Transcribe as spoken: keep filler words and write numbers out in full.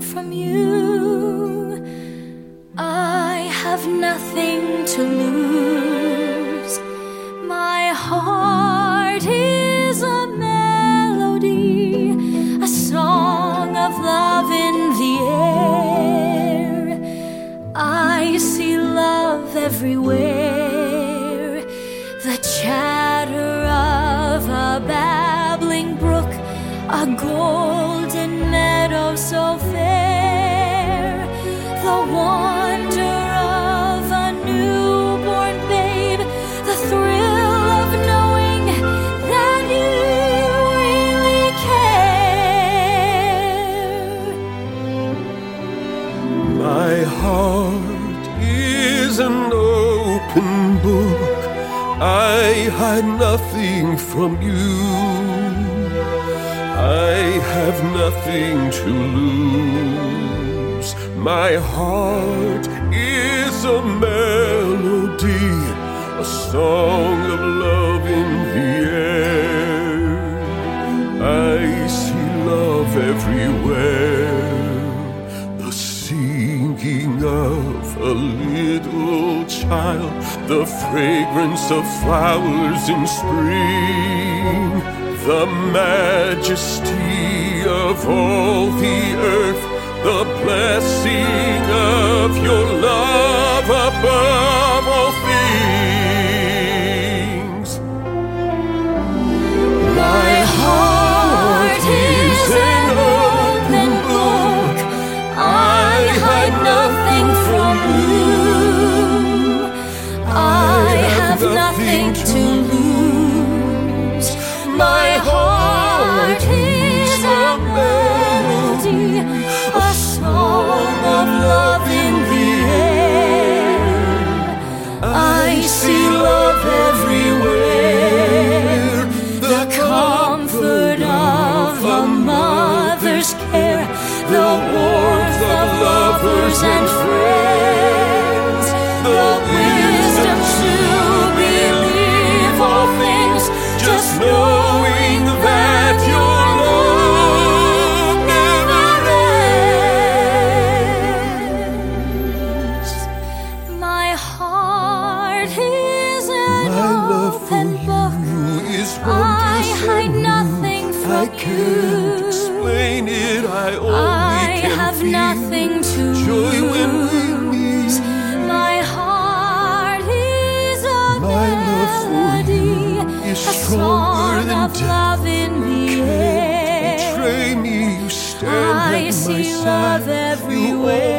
from you. I have nothing to lose. My heart is a melody, a song of love in the air. I see love everywhere, the chatter of a babbling brook, a golden meadow so fair, the wonder of a newborn babe, the thrill of knowing that you really care. My heart is an open book, I hide nothing from you. I have nothing to lose. My heart is a melody, a song of love in the air. I see love everywhere, the singing of a little child, the fragrance of flowers in spring, the majesty of all the earth, the blessing of your love above all things. My heart is an open book, I hide nothing from you. I have nothing to lose. My heart is a melody, a song of love in the air. I see love everywhere, the comfort of a mother's care, the warmth of lovers and friends, the wisdom to believe all things, just knowing that your love never ends. My heart is an open book, I hide nothing from I can't explain it, I only I can have feel nothing to joy when we lose. meet. My heart is a My love for melody, you is a stronger song than of death. love in the air. Betray me, you stand I at my see side. love You everywhere.